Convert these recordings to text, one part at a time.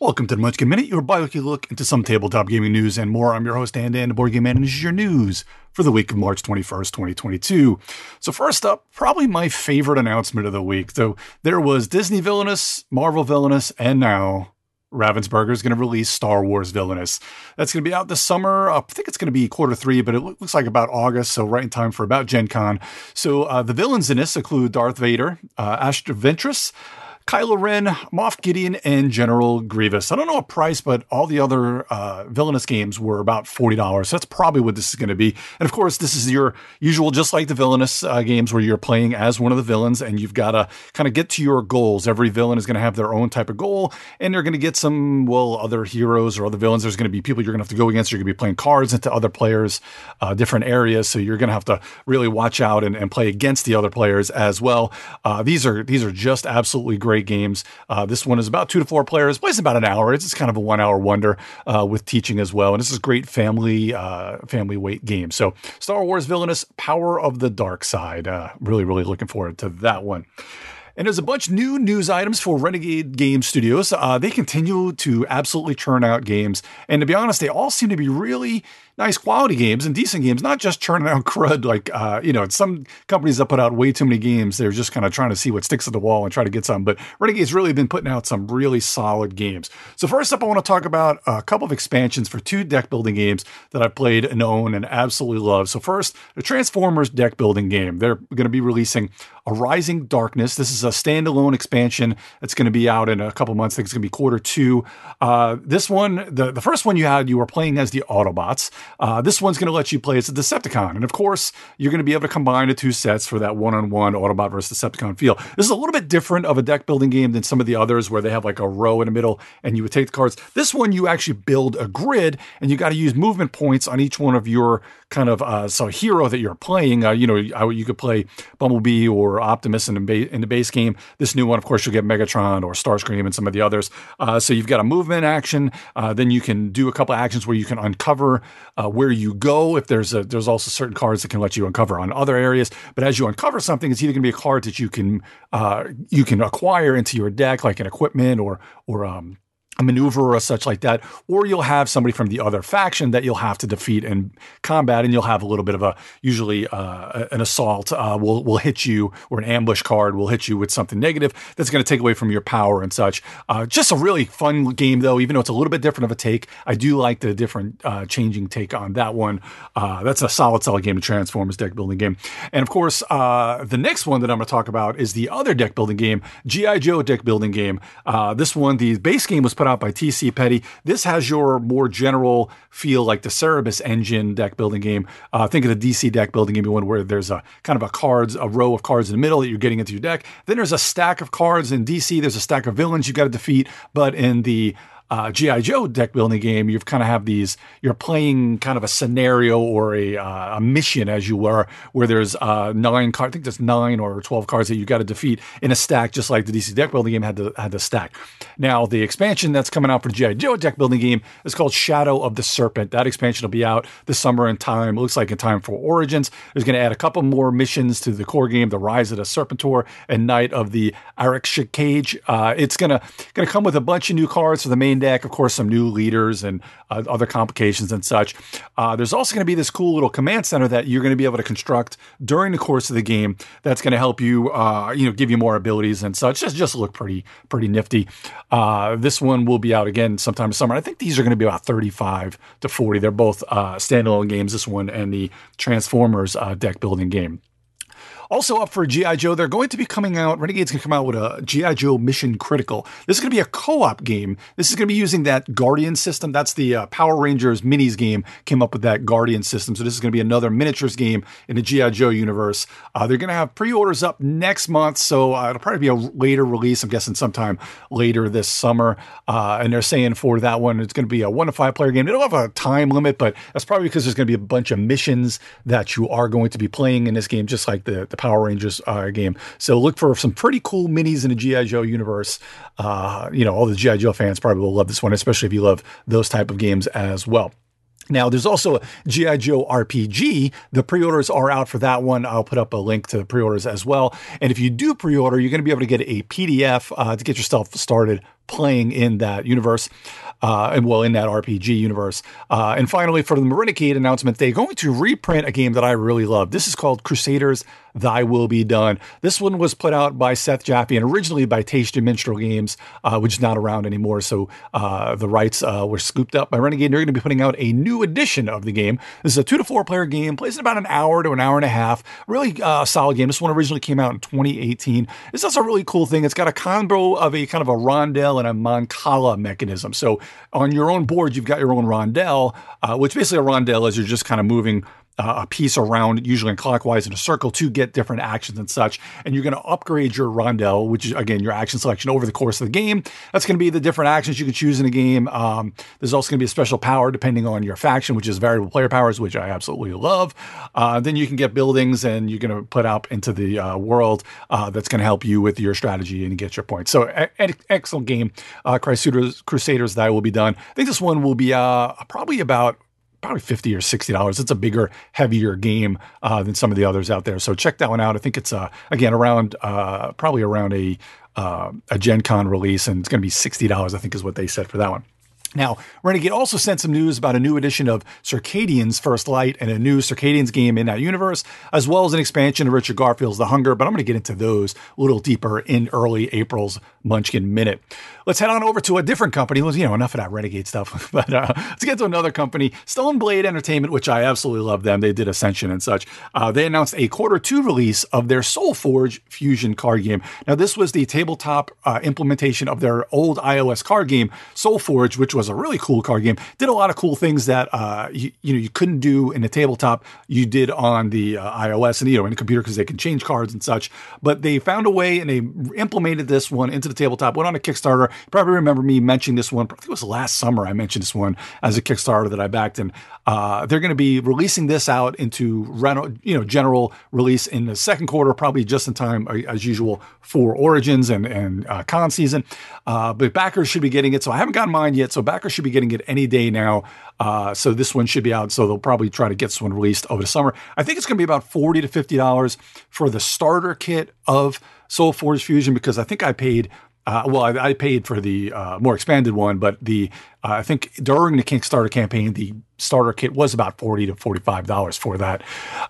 Welcome to the Munchkin Minute, your bi-weekly look into some tabletop gaming news and more. I'm your host, Dan, the Board Game Man, and this is your news for the week of March 21st, 2022. So first up, probably my favorite announcement of the week. So there was Disney Villainous, Marvel Villainous, and now Ravensburger is going to release Star Wars Villainous. That's going to be out this summer. I think it's going to be Q3, but it looks like about August, so right in time for about Gen Con. So the villains in this include Darth Vader, Astra Ventress, Kylo Ren, Moff Gideon, and General Grievous. I don't know a price, but all the other Villainous games were about $40. So that's probably what this is going to be. And of course, this is your usual, just like the Villainous games where you're playing as one of the villains and you've got to kind of get to your goals. Every villain is going to have their own type of goal, and they're going to get some, other heroes or other villains. There's going to be people you're going to have to go against. You're going to be playing cards into other players, different areas. So you're going to have to really watch out and play against the other players as well. These are just absolutely great games. This one is about 2 to 4 players, plays about an hour. It's kind of a 1 hour wonder with teaching as well. And this is a great family weight game. So Star Wars Villainous, Power of the Dark Side. Really looking forward to that one. And there's a bunch of new news items for Renegade Game Studios. They continue to absolutely churn out games. And to be honest, they all seem to be really nice quality games and decent games, not just churning out crud like, some companies that put out way too many games. They're just kind of trying to see what sticks to the wall and try to get some. But Renegade's really been putting out some really solid games. So first up, I want to talk about a couple of expansions for 2 deck building games that I've played and own and absolutely love. So first, the Transformers deck building game. They're going to be releasing A Rising Darkness. This is a standalone expansion that's going to be out in a couple months. I think it's going to be Q2. This one, the first one you were playing as the Autobots. This one's going to let you play as a Decepticon. And of course, you're going to be able to combine the 2 sets for that one-on-one Autobot versus Decepticon feel. This is a little bit different of a deck building game than some of the others where they have like a row in the middle and you would take the cards. This one, you actually build a grid and you got to use movement points on each one of your kind of hero that you're playing. You could play Bumblebee or Optimus in the base game. This new one, of course, you'll get Megatron or Starscream and some of the others. So you've got a movement action. Then you can do a couple of actions where you can uncover where you go. If there's also certain cards that can let you uncover on other areas. But as you uncover something, it's either going to be a card that you can acquire into your deck, like an equipment or a maneuver or such like that, or you'll have somebody from the other faction that you'll have to defeat in combat, and you'll have a little bit of an assault will hit you, or an ambush card will hit you with something negative that's going to take away from your power and such. Just a really fun game, though, even though it's a little bit different of a take. I do like the different changing take on that one. That's a solid game, the Transformers deck building game. And of course, the next one that I'm going to talk about is the other deck building game, G.I. Joe deck building game. This one, the base game was put out by TC Petty. This has your more general feel like the Cerebus engine deck building game. Think of the DC deck building game, one where there's a kind of a row of cards in the middle that you're getting into your deck. Then there's a stack of cards in DC. There's a stack of villains you got to defeat. But in the G.I. Joe deck building game, you kind of have you're playing kind of a scenario or a mission, as you were, where there's 9 cards. I think there's 9 or 12 cards that you got to defeat in a stack, just like the DC deck building game had the stack. Now, the expansion that's coming out for G.I. Joe deck building game is called Shadow of the Serpent. That expansion will be out this summer in time. It looks like in time for Origins. There's going to add a couple more missions to the core game, the Rise of the Serpentor and Night of the Arachkage. It's going to come with a bunch of new cards for the main deck, of course, some new leaders and other complications and such. There's also going to be this cool little command center that you're going to be able to construct during the course of the game. That's going to help you, give you more abilities and such. Just look pretty nifty. This one will be out again sometime this summer. I think these are going to be about 35 to 40. They're both standalone games, this one and the Transformers deck building game. Also up for G.I. Joe, they're going to be coming out, Renegade's going to come out with a G.I. Joe Mission Critical. This is going to be a co-op game. This is going to be using that Guardian system. That's the Power Rangers minis game, came up with that Guardian system. So this is going to be another miniatures game in the G.I. Joe universe. They're going to have pre-orders up next month, so it'll probably be a later release, I'm guessing sometime later this summer. And they're saying for that one, it's going to be a 1 to 5 player game. They don't have a time limit, but that's probably because there's going to be a bunch of missions that you are going to be playing in this game, just like the Power Rangers game. So look for some pretty cool minis in the G.I. Joe universe. All the G.I. Joe fans probably will love this one, especially if you love those type of games as well. Now, there's also a G.I. Joe RPG. The pre-orders are out for that one. I'll put up a link to the pre-orders as well. And if you do pre-order, you're going to be able to get a PDF to get yourself started playing in that universe. In that RPG universe. And finally, for the Renegade announcement, they're going to reprint a game that I really love. This is called Crusaders Thy Will Be Done. This one was put out by Seth Jaffe and originally by Tasty Minstrel Games, which is not around anymore. So the rights were scooped up by Renegade. They're going to be putting out a new edition of the game. This is a 2 to 4 player game, plays in about an hour to an hour and a half. Really solid game. This one originally came out in 2018. This is a really cool thing. It's got a combo of a kind of a rondel and a mancala mechanism. So on your own board, you've got your own rondel, which basically a rondel is you're just kind of moving a piece around, usually in clockwise in a circle, to get different actions and such. And you're going to upgrade your rondel, which is, again, your action selection over the course of the game. That's going to be the different actions you can choose in the game. There's also going to be a special power depending on your faction, which is variable player powers, which I absolutely love. Then you can get buildings and you're going to put out into the world that's going to help you with your strategy and get your points. So excellent game. Crusaders Thy Will Be Done. I think this one will be probably $50 or $60. It's a bigger, heavier game than some of the others out there. So check that one out. I think it's again around probably around a Gen Con release, and it's going to be $60. I think is what they said for that one. Now, Renegade also sent some news about a new edition of Circadian's First Light and a new Circadian's game in that universe, as well as an expansion of Richard Garfield's The Hunger, but I'm going to get into those a little deeper in early April's Munchkin Minute. Let's head on over to a different company. Enough of that Renegade stuff, but let's get to another company, Stone Blade Entertainment, which I absolutely love them. They did Ascension and such. They announced a Q2 release of their SoulForge Fusion card game. Now, this was the tabletop implementation of their old iOS card game, SoulForge, which was a really cool card game. Did a lot of cool things that you couldn't do in the tabletop. You did on the iOS and in the computer because they can change cards and such. But they found a way and they implemented this one into the tabletop. Went on a Kickstarter. You probably remember me mentioning this one. I think it was last summer. I mentioned this one as a Kickstarter that I backed, and they're going to be releasing this out into general release in the second quarter, probably just in time as usual for Origins and con season. But backers should be getting it. So I haven't gotten mine yet. So backers should be getting it any day now. So this one should be out. So they'll probably try to get this one released over the summer. I think it's going to be about $40 to $50 for the starter kit of SoulForge Fusion, because I think I paid. I paid for the more expanded one, but I think during the Kickstarter campaign, the starter kit was about $40 to $45 for that.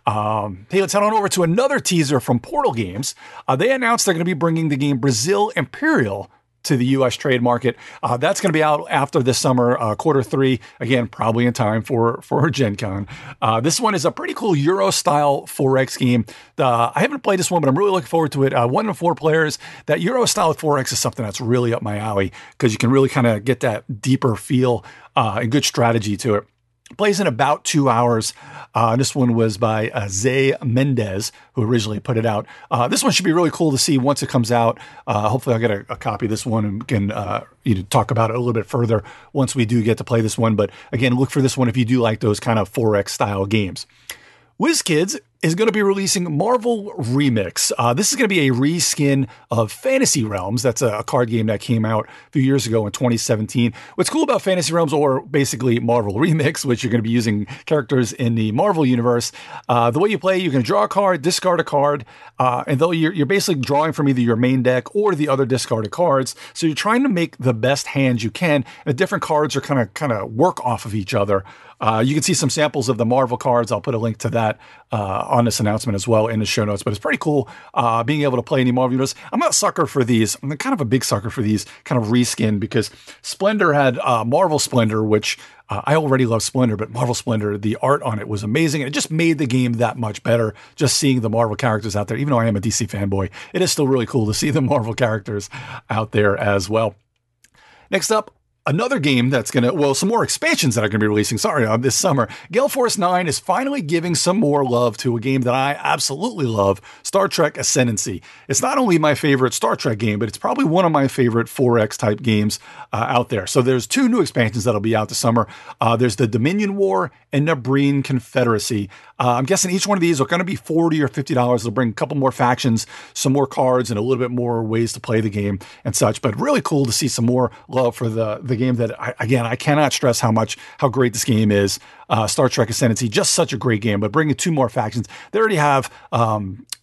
Hey, let's head on over to another teaser from Portal Games. They announced they're going to be bringing the game Brazil Imperial to the U.S. trade market. That's going to be out after this summer, Q3, again, probably in time for Gen Con. This one is a pretty cool Euro-style 4X game. I haven't played this one, but I'm really looking forward to it. 1 to 4 players. That Euro-style 4X is something that's really up my alley because you can really kind of get that deeper feel and good strategy to it. Plays in about 2 hours. This one was by Zay Mendez, who originally put it out. This one should be really cool to see once it comes out. Hopefully I'll get a copy of this one and can talk about it a little bit further once we do get to play this one. But again, look for this one if you do like those kind of 4X style games. WizKids is going to be releasing Marvel Remix. This is going to be a reskin of Fantasy Realms. That's a card game that came out a few years ago in 2017. What's cool about Fantasy Realms, or basically Marvel Remix, which you're going to be using characters in the Marvel universe, the way you play, you can draw a card, discard a card, and though you're basically drawing from either your main deck or the other discarded cards. So you're trying to make the best hands you can. And the different cards are kind of work off of each other. You can see some samples of the Marvel cards. I'll put a link to that on this announcement as well in the show notes. But it's pretty cool being able to play any Marvel universe. I'm a sucker for these. I'm kind of a big sucker for these kind of reskin because Splendor had Marvel Splendor, which I already love Splendor, but Marvel Splendor, the art on it was amazing. And it just made the game that much better just seeing the Marvel characters out there. Even though I am a DC fanboy, it is still really cool to see the Marvel characters out there as well. Next up, another game that's some more expansions that are going to be releasing, this summer. Gale Force 9 is finally giving some more love to a game that I absolutely love, Star Trek Ascendancy. It's not only my favorite Star Trek game, but it's probably one of my favorite 4X type games out there. So there's 2 new expansions that'll be out this summer. There's the Dominion War and the Breen Confederacy. I'm guessing each one of these are going to be $40 or $50. They'll bring a couple more factions, some more cards, and a little bit more ways to play the game and such. But really cool to see some more love for the game that, I cannot stress how great this game is. Star Trek Ascendancy, just such a great game. But bringing 2 more factions. They already have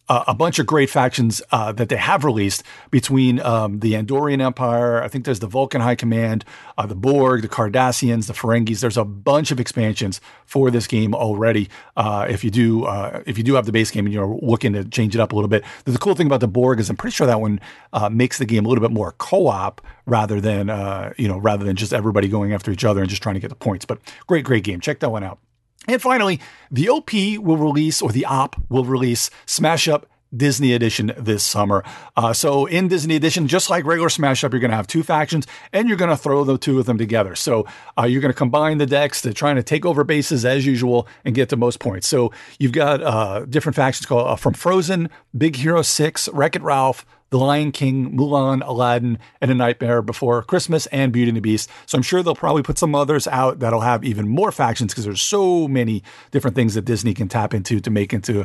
a bunch of great factions that they have released between the Andorian Empire. I think there's the Vulcan High Command, the Borg, the Cardassians, the Ferengis. There's a bunch of expansions for this game already. If you do have the base game and you're looking to change it up a little bit, the cool thing about the Borg is I'm pretty sure that one makes the game a little bit more co-op rather than just everybody going after each other and just trying to get the points. But great game. Check that one out. And finally, the OP will release, or the OP will release Smash Up Disney Edition this summer. So in Disney Edition, just like regular Smash Up, you're going to have two factions and you're going to throw the two of them together. So you're going to combine the decks to trying to take over bases as usual and get the most points. So you've got different factions called from Frozen, Big Hero 6, Wreck-It Ralph, The Lion King, Mulan, Aladdin, and A Nightmare Before Christmas, and Beauty and the Beast. So I'm sure they'll probably put some others out that'll have even more factions because there's so many different things that Disney can tap into to make into,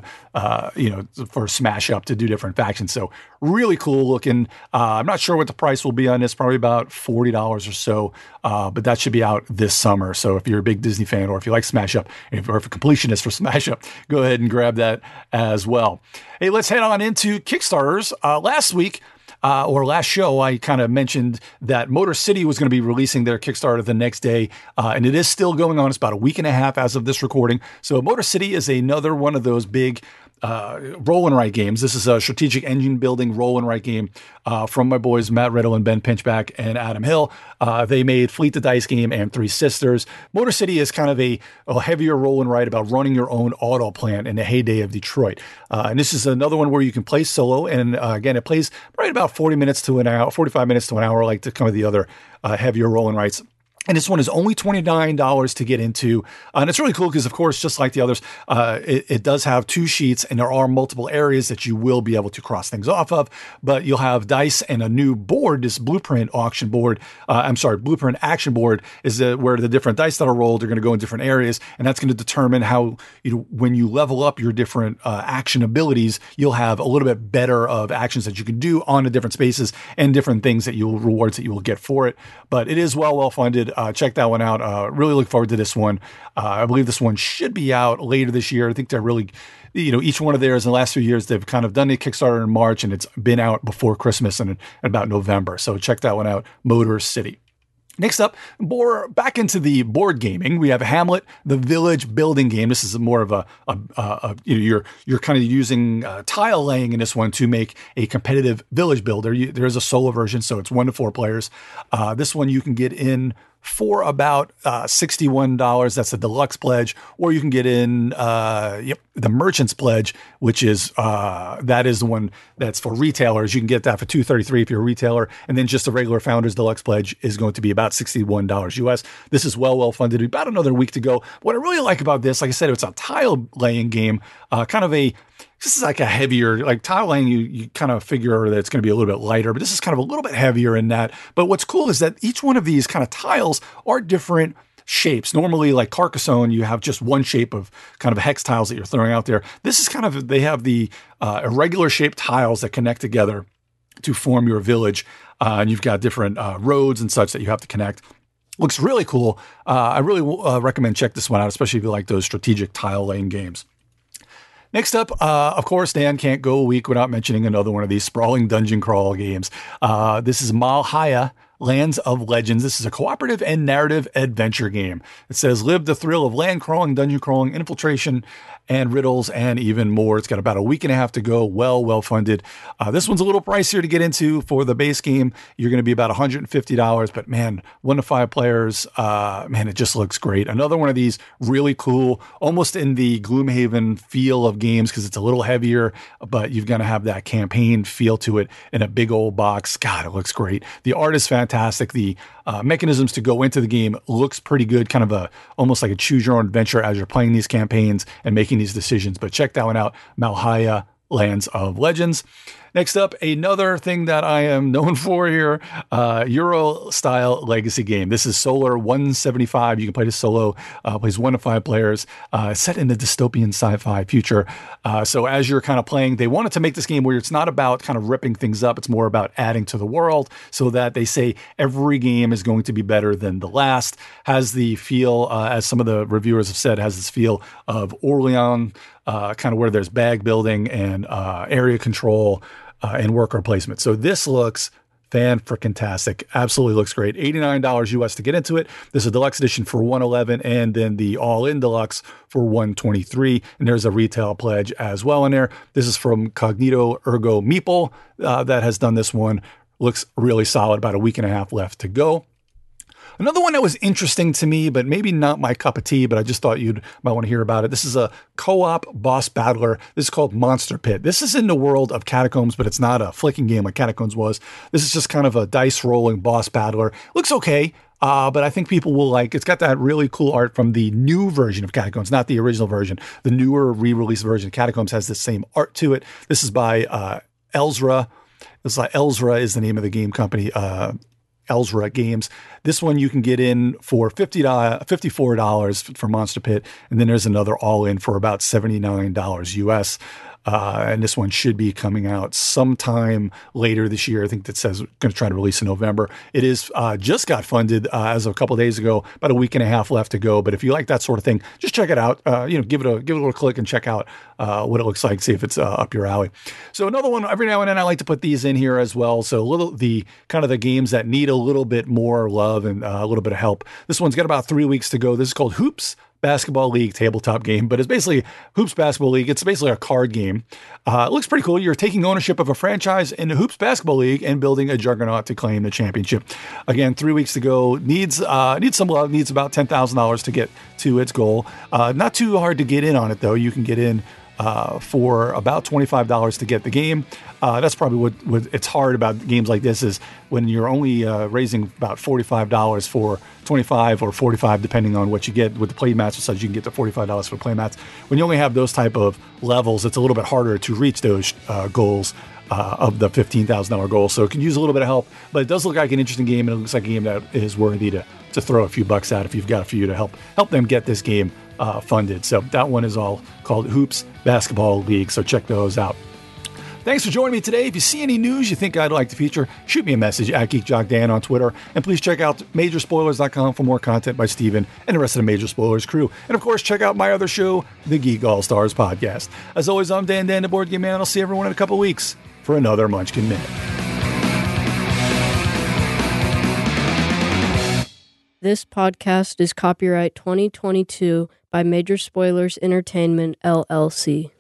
for Smash Up to do different factions. So really cool looking. I'm not sure what the price will be on this, probably about $40 or so, but that should be out this summer. So if you're a big Disney fan or if you like Smash Up, or if a completionist for Smash Up, go ahead and grab that as well. Hey, let's head on into Kickstarters. Last week, or last show, I kind of mentioned that Motor City was going to be releasing their Kickstarter the next day, and it is still going on. It's about a week and a half as of this recording. So Motor City is another one of those big roll and write games. This is a strategic engine building roll and write game from my boys Matt Riddle and Ben Pinchback and Adam Hill. They made Fleet the Dice game and Three Sisters. Motor City is kind of a heavier roll and write about running your own auto plant in the heyday of Detroit. And this is another one where you can play solo. And again, it plays right about 45 minutes to an hour, like some of the other heavier roll and writes. And this one is only $29 to get into. And it's really cool because, of course, just like the others, it does have two sheets and there are multiple areas that you will be able to cross things off of. But you'll have dice and a new board, this blueprint action board. Blueprint action board is where the different dice that are rolled are going to go in different areas. And that's going to determine how, when you level up your different action abilities, you'll have a little bit better of actions that you can do on the different spaces and different things that rewards that you will get for it. But it is well funded. Check that one out. Really look forward to this one. I believe this one should be out later this year. I think they're really, each one of theirs in the last few years, they've kind of done the Kickstarter in March and it's been out before Christmas and about November. So check that one out, Motor City. Next up, back into the board gaming, we have Hamlet, the village building game. This is more of you're kind of using tile laying in this one to make a competitive village builder. There is a solo version, so it's 1 to 4 players. This one you can get in for about $61. That's a deluxe pledge, or you can get in the merchant's pledge, which is that is the one that's for retailers. You can get that for $233 if you're a retailer, and then just the regular founder's deluxe pledge is going to be about $61 US. This is well funded. About another week to go. What I really like about this, like I said, it's a tile laying game, this is like a heavier, like tile laying, you kind of figure that it's going to be a little bit lighter, but this is kind of a little bit heavier in that. But what's cool is that each one of these kind of tiles are different shapes. Normally, like Carcassonne, you have just one shape of kind of hex tiles that you're throwing out there. This is kind of, they have the irregular shaped tiles that connect together to form your village. And you've got different roads and such that you have to connect. Looks really cool. I really recommend check this one out, especially if you like those strategic tile laying games. Next up, of course, Dan can't go a week without mentioning another one of these sprawling dungeon crawl games. This is Malhaya, Lands of Legends. This is a cooperative and narrative adventure game. It says, live the thrill of land crawling, dungeon crawling, infiltration, and riddles, and even more. It's got about a week and a half to go. Well funded. This one's a little pricier to get into for the base game. You're going to be about $150, but man, 1 to 5 players, it just looks great. Another one of these really cool, almost in the Gloomhaven feel of games because it's a little heavier, but you're going to have that campaign feel to it in a big old box. God, it looks great. The art is fantastic. The mechanisms to go into the game looks pretty good, kind of almost like a choose your own adventure as you're playing these campaigns and making these decisions. But check that one out, Malhaya, Lands of Legends. Next up, another thing that I am known for here, Euro-style legacy game. This is Solar 175. You can play this solo, plays 1 to 5 players, set in the dystopian sci-fi future. So as you're kind of playing, they wanted to make this game where it's not about kind of ripping things up. It's more about adding to the world so that they say every game is going to be better than the last. Has the feel, as some of the reviewers have said, has this feel of Orleans, kind of where there's bag building and area control and worker placement. So this looks fan-frickin-tastic. Absolutely looks great. $89 US to get into it. There's a deluxe edition for $111 and then the all-in deluxe for $123. And there's a retail pledge as well in there. This is from Cognito Ergo Meeple that has done this one. Looks really solid. About a week and a half left to go. Another one that was interesting to me, but maybe not my cup of tea, but I just thought you might want to hear about it. This is a co-op boss battler. This is called Monster Pit. This is in the world of Catacombs, but it's not a flicking game like Catacombs was. This is just kind of a dice rolling boss battler. Looks okay. But I think people will like, it's got that really cool art from the new version of Catacombs, not the original version. The newer re-release version of Catacombs has the same art to it. This is by Elzra. It's like Elzra is the name of the game company. Elzra Games. This one you can get in for $54 for Monster Pit, and then there's another all-in for about $79 US. And this one should be coming out sometime later this year. I think that says going to try to release in November. It is just got funded as of a couple of days ago, about a week and a half left to go. But if you like that sort of thing, just check it out. Give it a little click and check out what it looks like. See if it's up your alley. So another one. Every now and then I like to put these in here as well. So the games that need a little bit more love and a little bit of help. This one's got about 3 weeks to go. This is called Hoops Basketball League tabletop game, but it's basically Hoops Basketball League. It's basically a card game. It looks pretty cool. You're taking ownership of a franchise in the Hoops Basketball League and building a juggernaut to claim the championship. Again, 3 weeks to go. Needs some love. Needs about $10,000 to get to its goal. Not too hard to get in on it though. You can get in for about $25 to get the game. That's probably what it's hard about games like this is when you're only raising about $45 for 25 or 45 depending on what you get with the play mats. So you can get to $45 for play mats. When you only have those type of levels, it's a little bit harder to reach those goals of the $15,000 goal. So it can use a little bit of help, but it does look like an interesting game, and it looks like a game that is worthy to throw a few bucks at if you've got a few to help them get this game funded. So that one is all called Hoops Basketball League. So check those out. Thanks for joining me today. If you see any news you think I'd like to feature, shoot me a message at GeekJockDan on Twitter. And please check out Majorspoilers.com for more content by Steven and the rest of the Major Spoilers crew. And of course, check out my other show, the Geek All-Stars Podcast. As always, I'm Dan, the Board Game Man. I'll see everyone in a couple weeks for another Munchkin Minute. This podcast is copyright 2022 by Major Spoilers Entertainment, LLC.